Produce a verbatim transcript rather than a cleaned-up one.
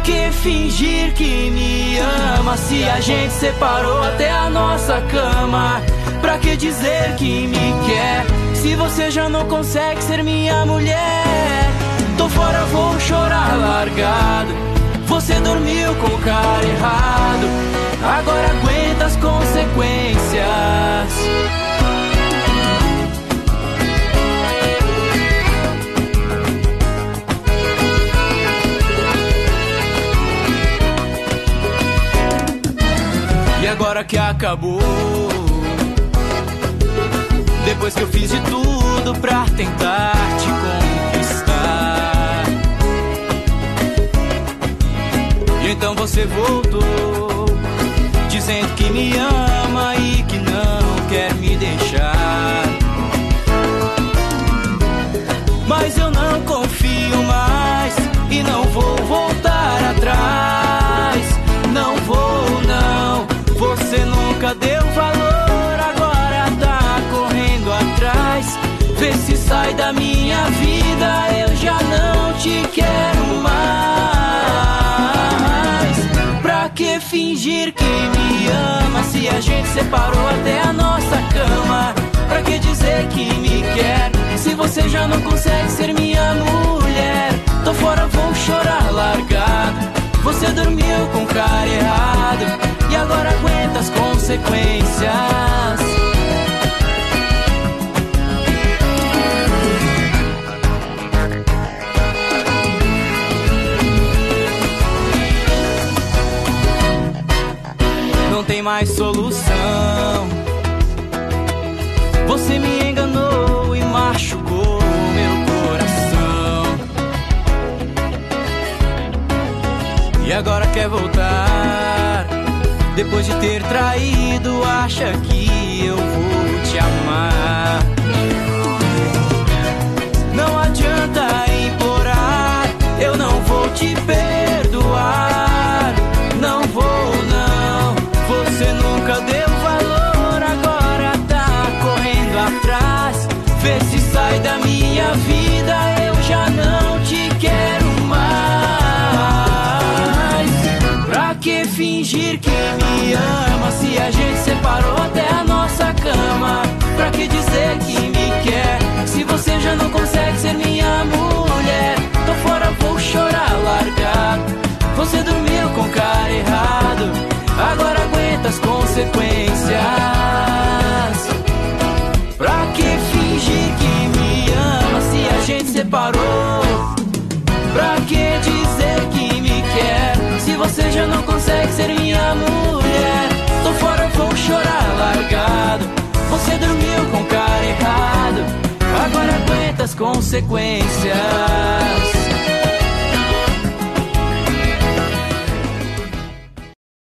que fingir que me ama se a gente separou até a nossa cama? Pra que dizer que me quer se você já não consegue ser minha mulher? Tô fora, vou chorar largado. Você dormiu com o cara errado. Agora aguenta as consequências. E agora que acabou, depois que eu fiz de tudo pra tentar te conquistar, e então você voltou, dizendo que me ama e que não quer me deixar. Mas eu não confio mais e não vou voltar atrás. Não vou, não. Você nunca deu valor, agora tá correndo atrás. Vê se sai da minha vida, eu já não te quero mais. Pra que fingir que me ama se a gente separou até a nossa cama? Pra que dizer que me quer se você já não consegue ser minha mulher? Tô fora, vou chorar largado. Você dormiu com o cara errado e agora aguenta as consequências. Não tem mais solução. Você me enganou e machucou meu coração. E agora quer voltar. Depois de ter traído, acha que eu vou te amar. Não adianta implorar, eu não vou te perdoar. Não vou, não. Você nunca deu valor, agora tá correndo atrás. Vê se sai da minha vida, eu já não te quero mais. Pra que fingir que me ama se a gente separou até a nossa cama? Pra que dizer que me quer se você já não consegue ser minha mulher? Tô fora, vou chorar largado. Você dormiu com o cara errado, agora aguenta as consequências. Pra que fingir que me ama se a gente separou? Pra que dizer que me quer se você já não consegue ser minha mulher? Tô fora, vou chorar largado. Você dormiu com o cara errado, agora aguenta as consequências.